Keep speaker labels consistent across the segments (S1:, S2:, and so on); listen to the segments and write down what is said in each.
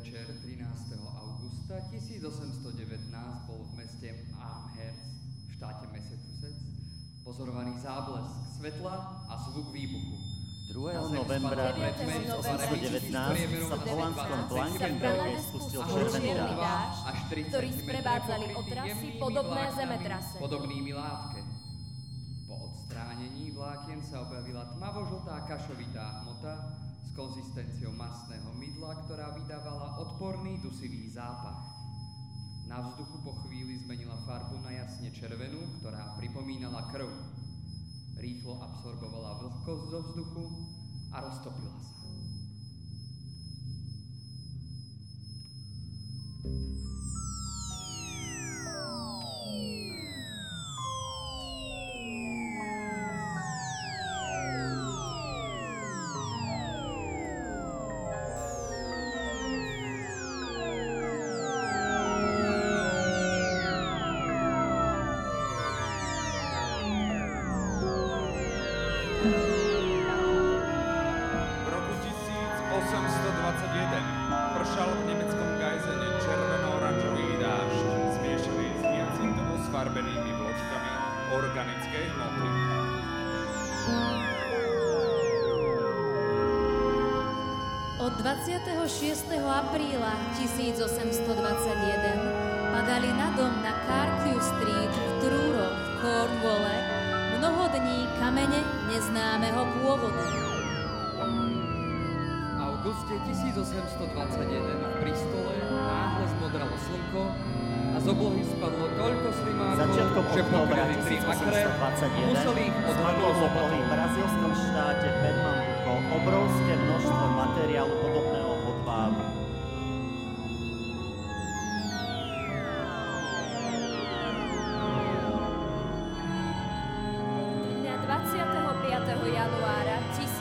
S1: večer 13. augusta 1819 bol v meste Amherst v štáte Massachusetts pozorovaný záblesk svetla a zvuk výbuchu.
S2: 2. novembra 1819 sa v holandskom Blankenberge spustil červený dáž,
S3: ktorý sprevádzali otrasy podobné zemetrase.
S1: Podobnými látke. Po odstránení vlákien sa objavila tmavo-žltá kašovitá hmota s konzistenciou mastného mydla, ktorá vydávala odporný dusivý zápach. Na vzduchu po chvíli zmenila farbu na jasne červenú, ktorá pripomínala krv. Rýchlo absorbovala vlhkosť zo vzduchu a roztopila sa.
S4: Pršal v nemeckom Geisene červeno-oranžový dážď, zmiešaný s hyacintovo sfarbenými vločkami organickej hmoty.
S3: Od 26. apríla 1821 padali na dom na Carthew Street v Truro v Cornwalle mnoho dní kamene neznámeho pôvodu.
S1: V auguste 1821 v Bristole náhle zmodralo slnko a z oblohy spadlo toľko slimákov,
S2: začiatkom
S1: že
S2: októbra
S1: pokryli 3 akre, museli ich
S2: spadlo
S1: odhodnúť
S2: z oblohy v brazílskom štáte Pernambuco obrovské množstvo materiálu podobného hodvábu.
S3: Dňa 25. januára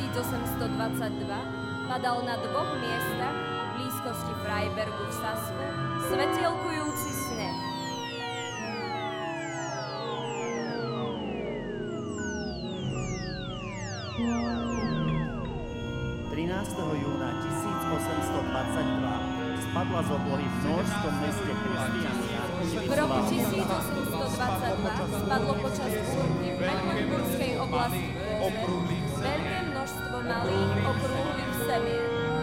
S3: 1822 padal na 2 miestach v blízkosti Freibergu v Sasku svetielkujúci sneh.
S2: Júna 1822 spadla z oblohy v norskom meste Kristiania.
S3: V roku 1822 spadlo počas búrky v Mecklenburgskej oblasti veľké množstvo malých okrúhlych semien.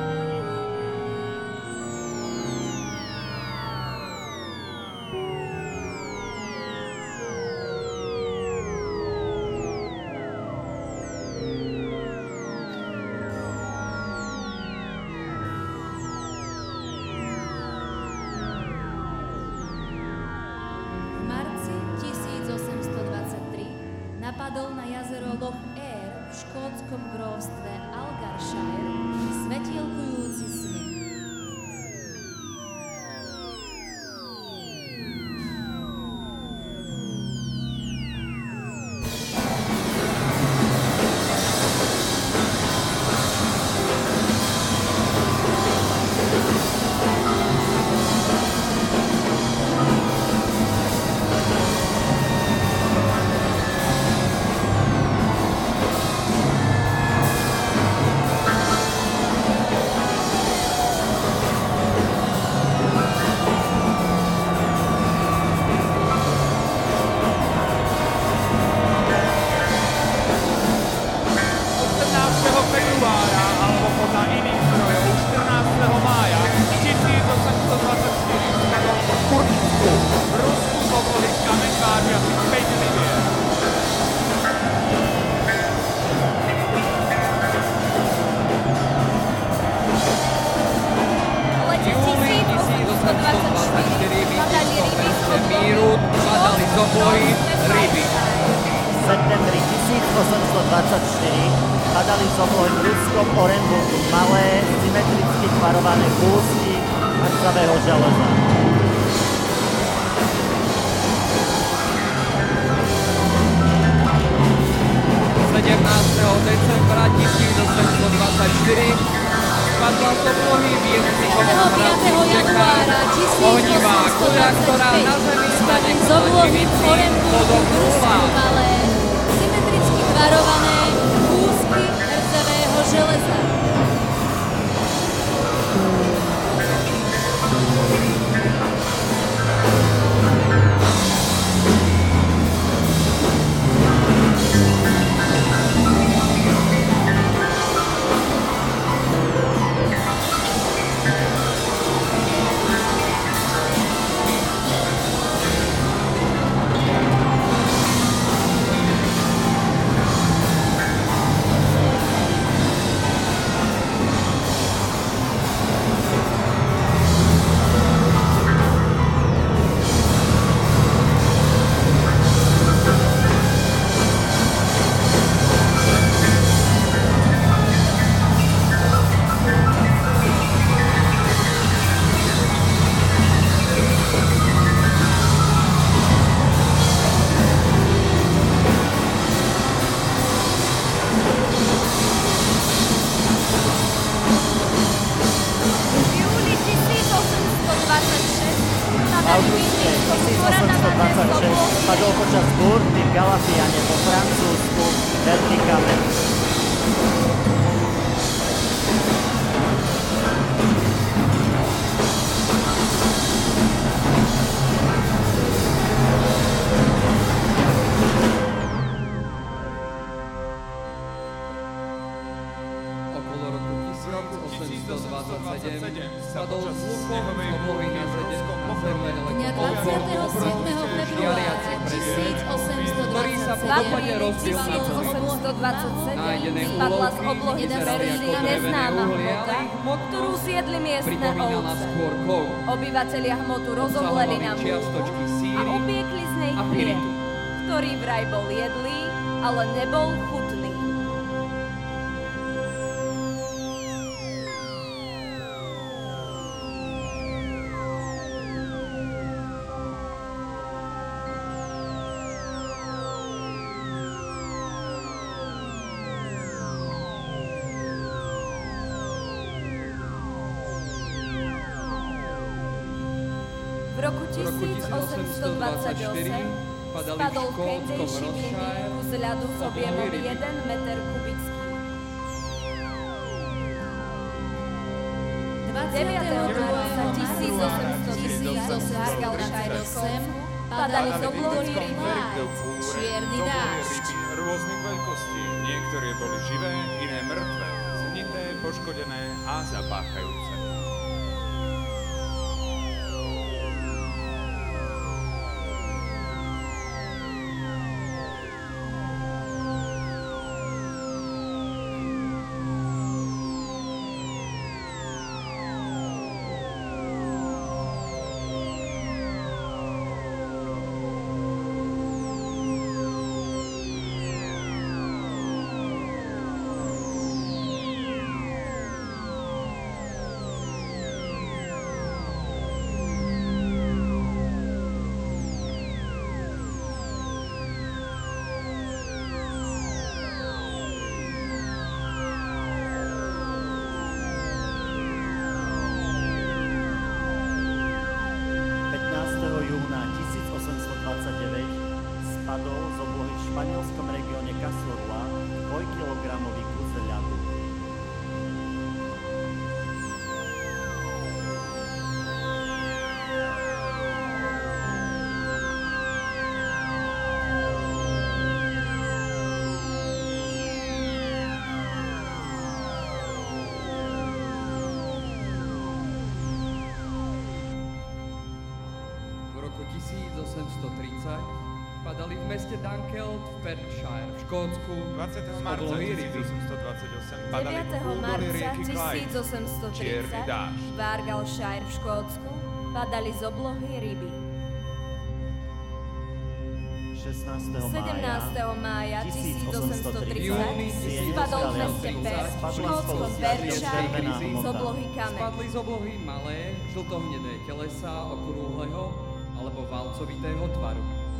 S3: Napadol na jazero Loch Eyre v škótskom grófstve Algarshire svetielkujúci sneh.
S2: V septembri 1824 padali z oblohy v ruskom Orenburgu malé, symetricky tvarované kúsky hrdzavého železa.
S1: Decembra 1824 spadla z oblohy viesničová mrazíčeka ohnivá kuľa, ktorá na zemi zanechala divici podobnú
S3: malé, symetricky tvarované kúsky hrdzavého železa.
S2: Salafiane po Francúzsku, veľký kameň.
S1: Okolo roku 1827 spadol z lukov oblohy na zeme
S3: Dňa 27. februára
S1: ktorý sa po dopade rozbil na celý.
S5: 1827
S1: Nájdené
S5: spadla z
S1: úlovky
S5: oblohy
S1: vyzerali ako
S5: Berlína
S1: drevené
S5: neznáma
S1: uhlie,
S5: hmota,
S1: ale ich hmotnosť
S5: ktorú zjedli miestne
S1: pripomínala
S5: ovce.
S1: skôr kov.
S5: Obyvatelia hmotu rozobleli na múku
S1: čiastočky
S5: a
S1: síry
S5: opiekli z nej
S1: a
S5: chlieb,
S1: piritu.
S5: ktorý vraj bol jedlý, ale nebol chutný. V roku 1828
S1: padali
S5: spadol
S1: v
S5: v kejdejším
S1: Škótskom
S5: Lindýku z ľadu s objemom 1 meter kubický. 9. marca 1808 padali z oblohy ryby.
S3: Čierny dážď.
S4: Rôznych veľkostí. Niektoré boli živé, iné mŕtve, znité, poškodené a zapáchajúce.
S2: Júna 1829 spadol z oblohy v španielskom regióne Cazorla 2-kilogramový kus ľadu.
S1: V roku 1830 padali v meste Dunkeld v Perthshire v Škótsku
S4: 20.
S1: z
S4: marca
S1: oblohy ryby.
S4: 1828 padali
S5: 9.
S4: v údolí
S5: marca
S4: rieky Clyde. Čierny
S5: 1830
S4: dážď.
S5: v Argyllshire v Škótsku padali z oblohy ryby.
S2: 16.
S5: 17. mája 1830
S1: Júni
S5: spadol v meste
S1: 1830
S5: Perth v
S2: spadli
S5: škótskom
S2: spolu
S5: Berkshire
S2: červená
S5: z
S2: hmota.
S5: oblohy kameň.
S1: Spadli z oblohy malé, žltohnedé telesá okrúhleho alebo valcovitého tvaru.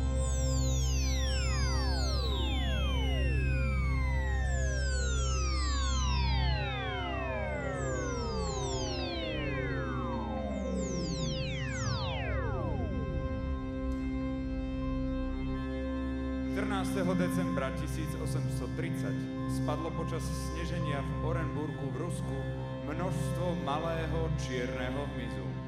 S4: Decembra 1830 spadlo počas sneženia v Orenburgu v Rusku množstvo malého čierneho hmyzu.